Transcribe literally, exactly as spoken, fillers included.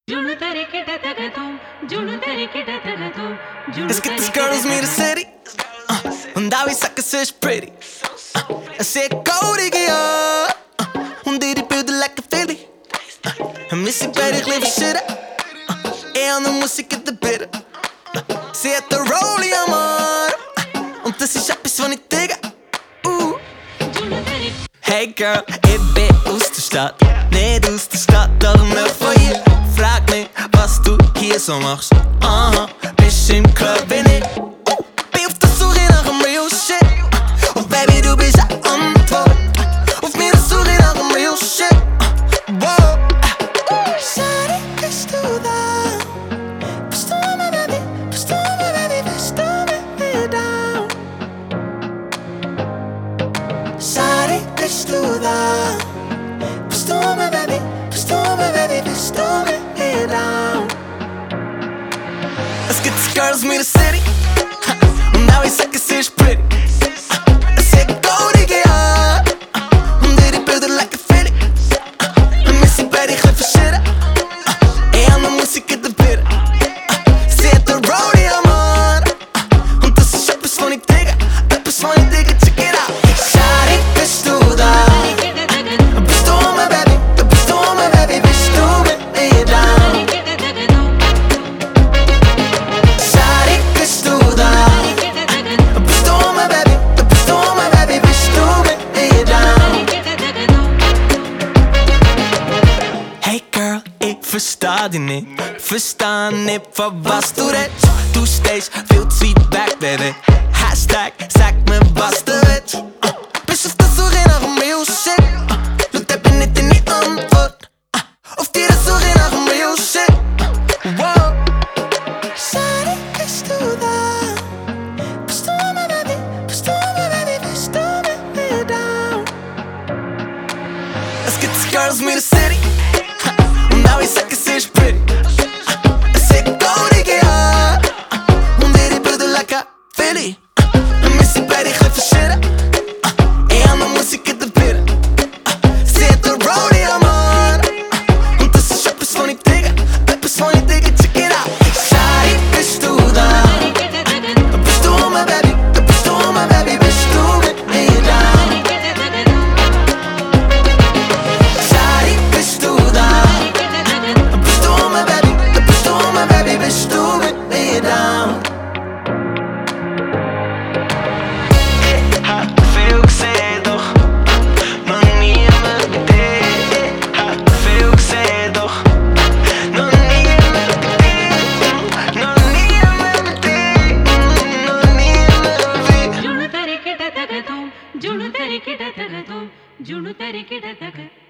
Let's get this girl who's me the city uh, und da wie sagt sie ist pretty uh, Es ist goldig, ja uh, und ihre Bilder lecker Philly uh, Missy bei dich lieber shit uh, eh an der Musik in der Bitte uh, Sie hat der Rolli am Arm uh, und das ist etwas, was ich digge uh. Hey Girl, ich bin aus der Stadt, nicht aus der Stadt, doch mehr von hier. Frag mich, was du hier so machst. Aha, bist im Club wie ich. Bin auf der Suche nach dem real shit. Und Baby, du bist eine Antwort auf meine Suche nach dem real shit. Wow. Shawty, bist du da? Bist du mein Baby? Bist du mein Baby? Bist du mit mir down? Shawty, bist du da? Bist du mein Baby? Bist du mein Baby? Bist du mit mir down? Let's get this girls me the city und now ich sag, sie ist pretty. Es ist goldig, ja und ihre Bilder lecker Philly. Und Missy bei dich lieber shit eh an der Musik in der Bitte. Sie hat der Rolli am Arm und das ist etwas, was ich digge, etwas, was ich digge, check it out. Shawty, bist du da? Bist du mein Baby? Bist du mein Baby? Bist du mit mir down? Shawty, bist du da? Bist du mein Baby? Bist du mein Baby? Bist du mit mir down? Hey Girl, ich versteh dich nicht, versteh nicht, von was du redest. Du stehst viel zu weit weg, Baby. Hashtag, sag mir, was du willst. uh, Bist auf der Suche nach dem real shit. uh, Schau, da bin ich deine Antwort uh, auf die Suche nach dem real shit. uh, Wow. Shawty, bist du da? Bist du mein Baby? Bist du mein Baby? Bist du mit mir down? Let's get this girls me the city und now ich sag, sie ist pretty. Es ist goldig, ja und ihre Bilder lecker Philly. Und Missy bei dich lieber shit eh an der Musik in der Bitte. Sie hat der Rolli am Arm und das ist etwas, was ich digge, etwas, was ich digge, check it out. Shawty, bist du da? Bist du mein Baby? Bist du mein Baby? Bist du mit mir down? Shawty, bist du da? Bist du mein Baby? Bist du mein Baby? Bist du mit mir down? Ich hab viel gesehen, doch noch niemand mit dir. Ich hab viel gesehen, doch noch niemand mit dir. Noch niemand mit dir. Noch niemand wie जुनू तेरे किड़ा तक तुम जुनू तेरे किड़ा तक तुम जुनू तेरे किड़ा तक